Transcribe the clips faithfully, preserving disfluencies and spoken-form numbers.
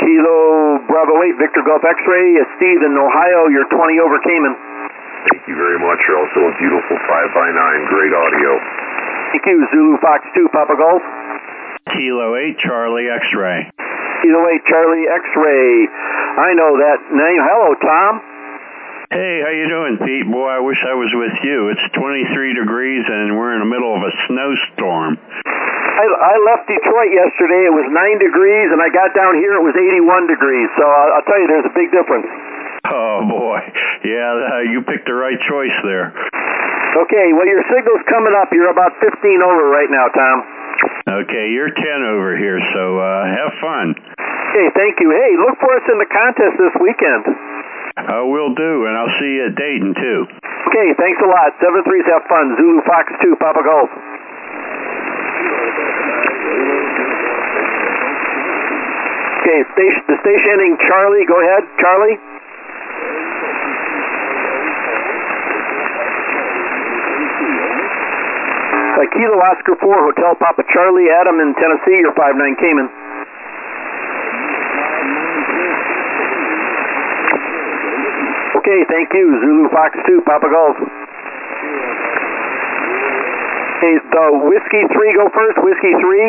Kilo Bravo eight, Victor Golf X-Ray. Uh, Steve in Ohio, you're twenty over Cayman. Thank you very much. You're also a beautiful five by nine. Great audio. Thank you. Zulu Fox two, Papa Golf. Kilo eight, Charlie X-Ray. Kilo eight, Charlie X-Ray. I know that name. Hello, Tom. Hey, how you doing, Pete? Boy, I wish I was with you. It's twenty-three degrees and we're in the middle of a snowstorm. I, I left Detroit yesterday. It was nine degrees, and I got down here. It was eighty-one degrees. So I'll, I'll tell you, there's a big difference. Oh, boy. Yeah, uh, you picked the right choice there. Okay, well, your signal's coming up. You're about fifteen over right now, Tom. Okay, you're ten over here, so uh, have fun. Okay, thank you. Hey, look for us in the contest this weekend. I will do, and I'll see you at Dayton, too. Okay, thanks a lot. seven threes, have fun. Zulu Fox two, Papa Golf. Okay, station, the station ending Charlie. Go ahead, Charlie. Uh, Kilo Oscar four, Hotel Papa Charlie, Adam in Tennessee, you're five nine Cayman. Okay, thank you. Zulu Fox two, Papa Golf. Okay, the Whiskey three, go first. Whiskey three.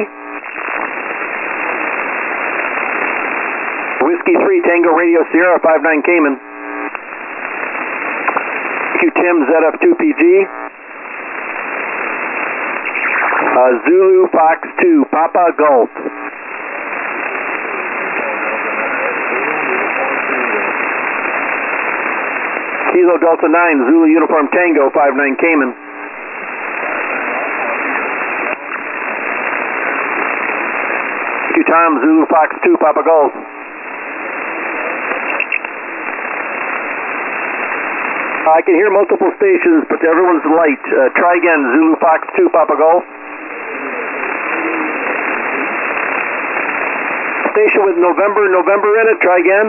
Whiskey three, Tango Radio Sierra, five nine Cayman. Thank you, Tim, Z F two P G. Uh, Zulu Fox two, Papa Golf. Kilo Delta nine, Zulu Uniform Tango, five nine Cayman. Thank you, Tom, Zulu Fox two, Papa Golf. I can hear multiple stations, but everyone's light. Uh, try again, Zulu Fox two, Papa Golf. Station with November, November in it, try again.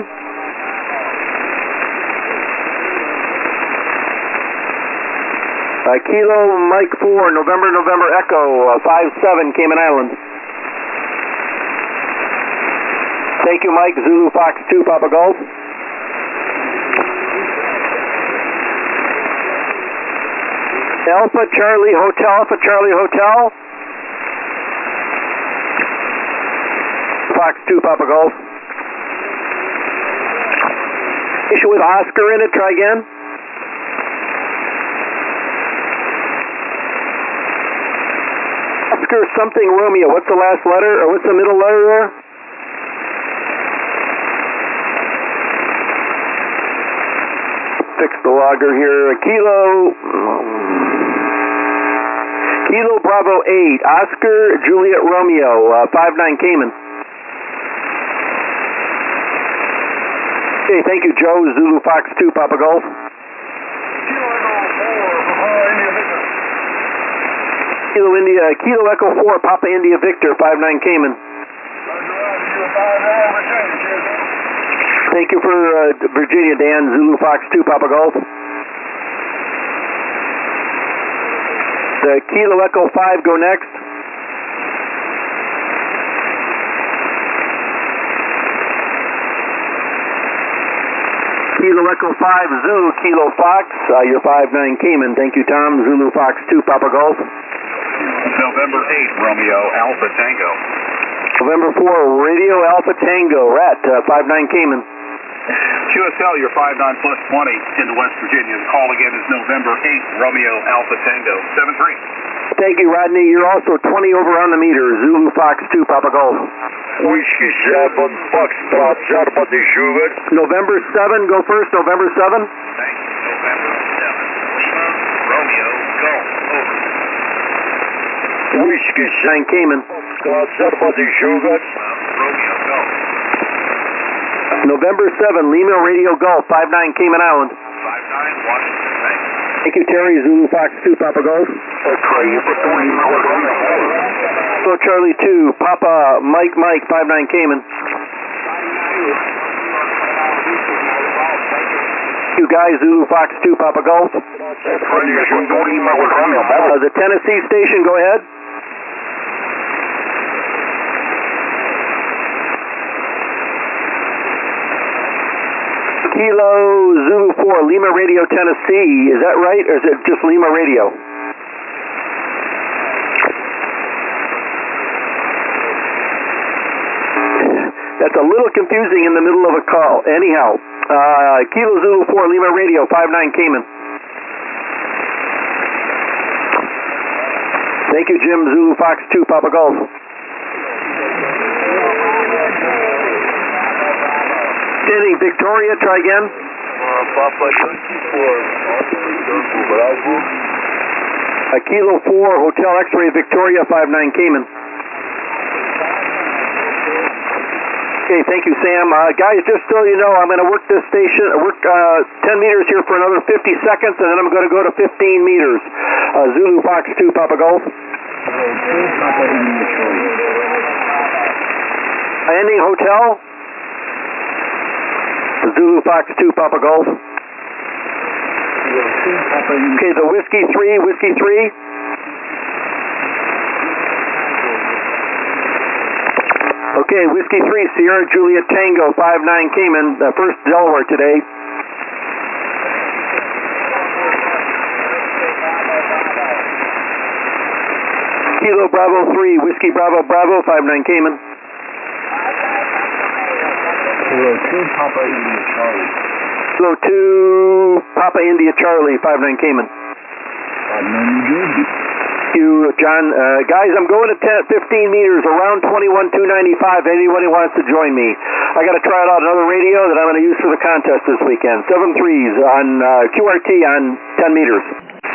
Uh, Kilo Mike four, November, November Echo, uh, five seven, Cayman Islands. Thank you, Mike. Zulu Fox two, Papa Golf. Alpha Charlie Hotel, Alpha Charlie Hotel. Fox two, Papa Golf. Issue with Oscar in it, try again. Oscar something Romeo, what's the last letter, or what's the middle letter there? Fix the logger here. Kilo... Kilo Bravo eight, Oscar Juliet Romeo, uh, five nine Cayman. Okay, thank you, Joe. Zulu Fox two, Papa Golf. Kilo India, Kilo Echo four, Papa India Victor, five nine Cayman. Thank you for uh, Virginia, Dan. Zulu Fox two, Papa Golf. The Kilo Echo five, go next. Kilo Echo five, Zulu Kilo Fox, uh, you're five nine Cayman. Thank you, Tom. Zulu Fox two, Papa Golf. November eight, Romeo Alpha Tango. November four, Radio Alpha Tango, Rat, uh, five nine Cayman. Q S L, you're five nine plus twenty into West Virginia. The call again is November eight, Romeo Alpha Tango, seven three. Thank you, Rodney. You're also twenty over on the meter. Zulu Fox two, Papa Golf. Whiskey seven, Foxtrot, Zarpati Sugar. November seven, go first, November seven. Thank you, November seven. Lima, Romeo, Golf, over. Whiskey nine Cayman. Foxtrot, Zarpati Sugar. Romeo, Golf. November seven, Lima Radio Golf, five nine Cayman Island. five nine, Washington, thanks. Thank you, Terry. Zulu Fox two, Papa Golf. So Charlie two, Papa Mike Mike, five nine Cayman. You guys, Zulu Fox two, Papa Golf. Uh, the Tennessee station, go ahead. Kilo Zulu four, Lima Radio, Tennessee. Is that right, or is it just Lima Radio? That's a little confusing in the middle of a call. Anyhow, uh, Kilo Zulu four, Lima Radio, five nine Cayman. Thank you, Jim. Zulu Fox two, Papa Golf. Standing Victoria, try again. Papa Yankee four, Bravo. A Kilo four, Hotel X-Ray Victoria, five nine Cayman. Okay, thank you, Sam. Uh, guys, just so you know, I'm going to work this station, work uh, ten meters here for another fifty seconds, and then I'm going to go to fifteen meters. Uh, Zulu Fox two, Papa Golf. Ending Hotel. Zulu Fox two, Papa Golf. Okay, the Whiskey three, Whiskey three. Okay, Whiskey three, Sierra Juliet Tango, five nine Cayman, the first Delaware today. Kilo Bravo three, Whiskey Bravo Bravo, five nine Cayman. Kilo two, Papa India Charlie. Kilo two, Papa India Charlie, five nine Cayman. five nine New Jersey. You, John. Uh, guys, I'm going to ten, fifteen meters, around twenty-one two ninety-five. Anybody wants to join me? I got to try out another radio that I'm going to use for the contest this weekend. Seven threes on uh, Q R T on ten meters.